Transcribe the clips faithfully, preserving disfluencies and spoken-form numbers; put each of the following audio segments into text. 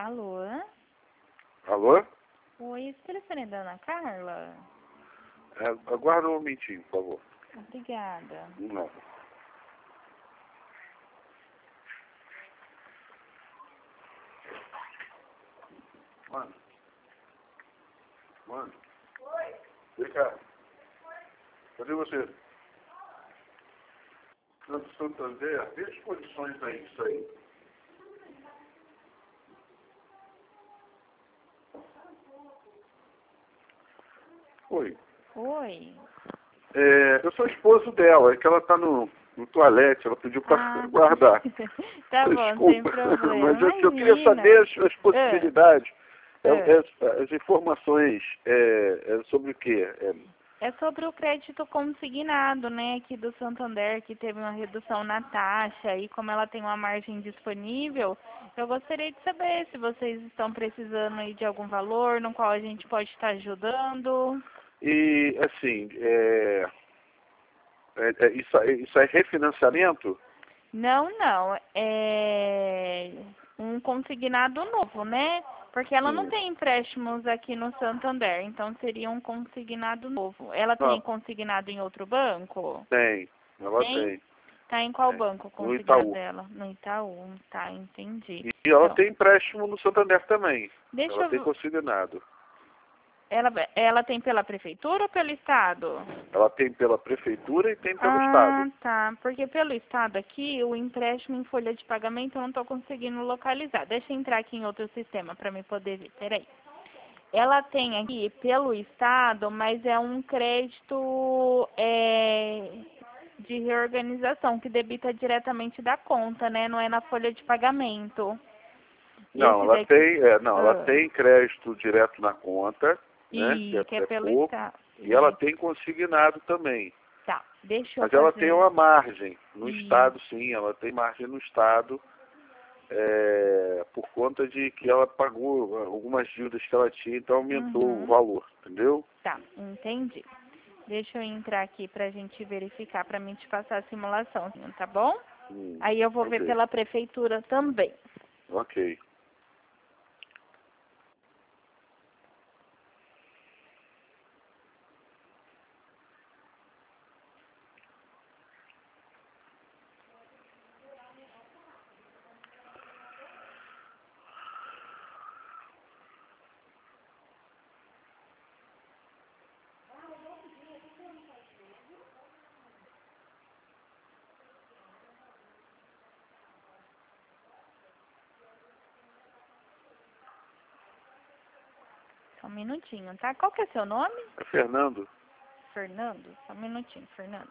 Alô? Alô? Oi, esse telefone é da Ana Carla? É, aguarda um momentinho, por favor. Obrigada. Não. Mano. Mano. Oi. Vem cá. Cadê você? Santo Santander, vê as condições aí disso aí. Oi. Oi. É, eu sou esposo dela, é que ela tá no, no toalete, ela pediu pra Ah. guardar. Tá bom, Desculpa, sem problema. mas é que eu queria Imagina. saber as, as possibilidades, Ah. é, Ah. é, as informações é, é sobre o quê? É, É sobre o crédito consignado, né, aqui do Santander, que teve uma redução na taxa e como ela tem uma margem disponível, eu gostaria de saber se vocês estão precisando aí de algum valor no qual a gente pode estar ajudando. e, assim, é, é, é, isso, é- isso é refinanciamento? Não, não, é um consignado novo, né? Porque ela não Hum. tem empréstimos aqui no Santander, então seria um consignado novo. Ela tem Não, consignado em outro banco? tem, ela Tem? tem. Tá em qual tem. banco o No consignado Itaú. dela? No Itaú, tá, entendi. E ela Então, tem empréstimo no Santander também. deixa Ela tem eu... consignado. Ela, ela tem pela prefeitura ou pelo estado? Ela tem pela prefeitura e tem pelo Ah, estado. tá. Porque pelo estado aqui, o empréstimo em folha de pagamento eu não estou conseguindo localizar. Deixa eu entrar aqui em outro sistema para me poder ver. Peraí. Ela tem aqui pelo estado, mas é um crédito é, de reorganização que debita diretamente da conta, né? Não é na folha de pagamento. Não, Esse ela daqui. tem, é, não, ela Ah, tem crédito direto na conta, né? Que e é, que é é pelo pouco. estado. E ela E, tem consignado também. tá. Deixa eu Mas ela tem fazer. uma margem no E, estado, sim. Ela tem margem no estado. É, por conta de que ela pagou algumas dívidas que ela tinha, então aumentou o uhum. valor, entendeu? Tá, entendi. Deixa eu entrar aqui pra gente verificar, pra mim te passar a simulação, tá bom? Hum, Aí eu vou ver ok, pela prefeitura também. ok. Só um minutinho, tá? Qual que é seu nome? É Fernando? Fernando? Só um minutinho, Fernando.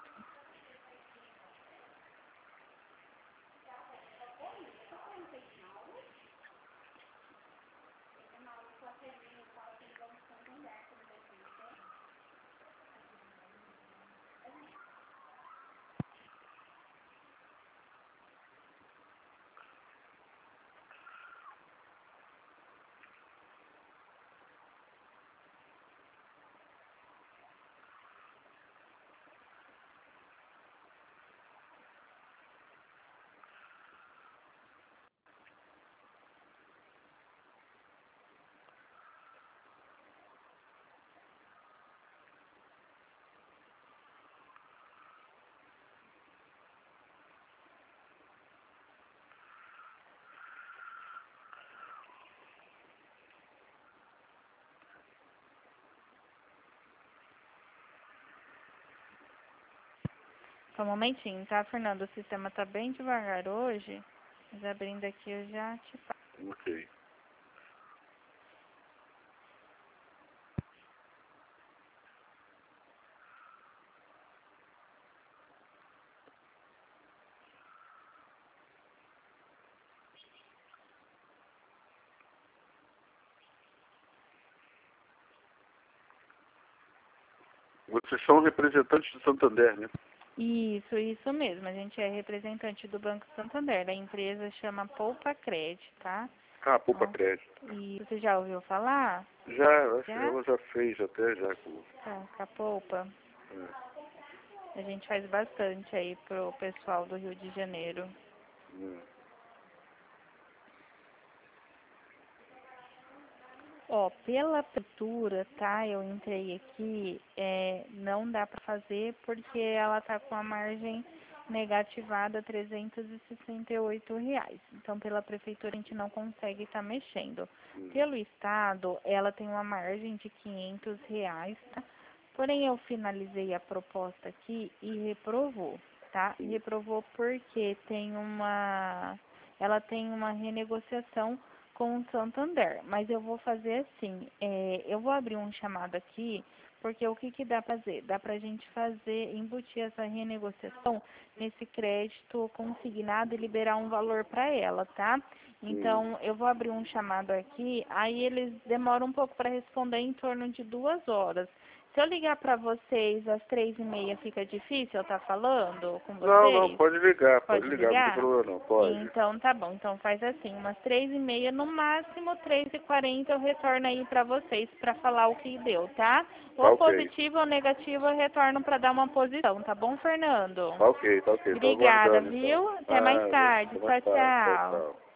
Só um momentinho, tá, Fernando? O sistema tá bem devagar hoje, mas abrindo aqui eu já te falo. Ok. Vocês são representantes do Santander, né? Isso, isso mesmo. A gente é representante do Banco Santander. A empresa chama Poupa Crédito, tá? Ah, poupa Ó, crédito. e você já ouviu falar? Já, acho que Já? ela já fez até já com... Tá, com a Poupa. É, A gente faz bastante aí pro pessoal do Rio de Janeiro. hum. Ó, pela prefeitura, tá? Eu entrei aqui, é, não dá para fazer porque ela tá com a margem negativada trezentos e sessenta e oito reais. Então, pela prefeitura a gente não consegue estar mexendo. Pelo estado, ela tem uma margem de quinhentos reais, tá? Porém, eu finalizei a proposta aqui e reprovou, tá? Reprovou porque tem uma, ela tem uma renegociação com o Santander, mas eu vou fazer assim, é, eu vou abrir um chamado aqui, porque o que que dá para fazer? Dá pra gente fazer, embutir essa renegociação nesse crédito consignado e liberar um valor para ela, tá? Então, eu vou abrir um chamado aqui, aí eles demoram um pouco para responder em torno de duas horas. Se eu ligar para vocês às três e meia, fica difícil eu estar falando com vocês? Não, não, pode ligar, pode, Pode ligar, não tem ligar? problema não, pode. Então, tá bom. Então, faz assim, umas três e meia, no máximo três e quarenta eu retorno aí para vocês para falar o que deu, tá? Tá Ou ok. positivo ou negativo eu retorno para dar uma posição, tá bom, Fernando? Tá ok, tá ok, tô Obrigada, aguardando viu? então. Até mais Ah, tarde. até mais Tchau, tarde, tchau, tchau. tchau.